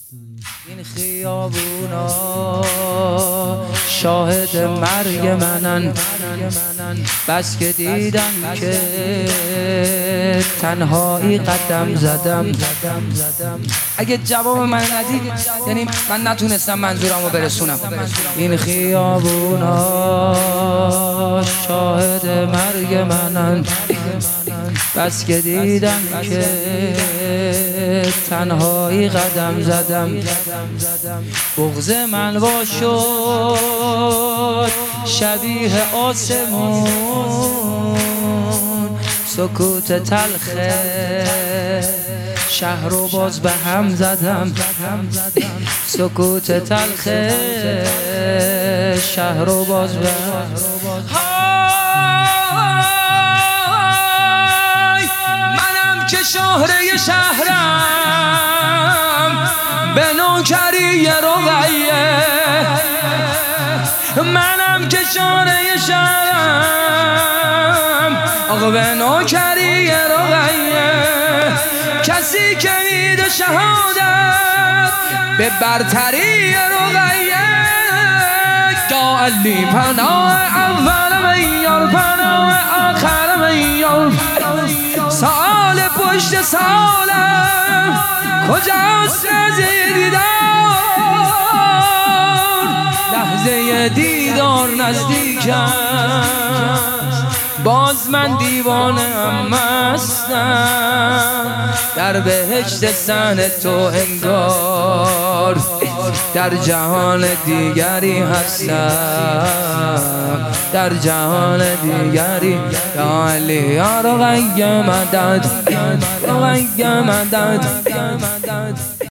این خیابونا شاهد مرگ منن، بس که دیدم که تنهایی قدم زدم. اگه جواب من ندید یعنی من نتونستم منظورمو برسونم. این خیابونا شاهد مرگ منن، بس که دیدم که تنهایی قدم زدم. بغض من وا شد شبیه آسمون، سکوت تلخه شهر رو باز به هم زدم. سکوت تلخه شهر رو باز به هم. منم که شهره شهرم به نوکری رقیه، منم که شهره شهرم آقا به نوکری رقیه. کسی که میده شهادت به برتری رقیه، یا علی پناه اول میار پناه آخر میار. سال پشت سالم کجاست لحظه دیدار، لحظه دیدار نزدیک است، باز من دیوانه هم مستم. در بهشت سن تو انگار در جهان دیگری هستم، در جهان دیگری. یا علی یا رقیه مدد، رقیه مدد.